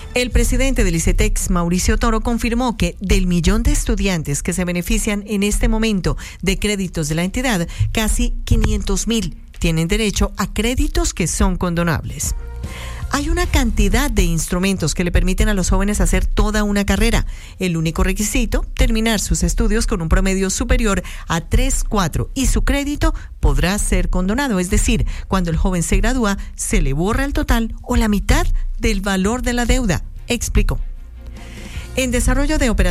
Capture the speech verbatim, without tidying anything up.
El presidente del ICETEX, Mauricio Toro, confirmó que del millón de estudiantes que se benefician en este momento de créditos de la entidad, casi quinientos mil tienen derecho a créditos que son condonables. Hay una cantidad de instrumentos que le permiten a los jóvenes hacer toda una carrera. El único requisito, terminar sus estudios con un promedio superior a tres punto cuatro y su crédito podrá ser condonado. Es decir, cuando el joven se gradúa, se le borra el total o la mitad del valor de la deuda, explicó. En desarrollo de operaciones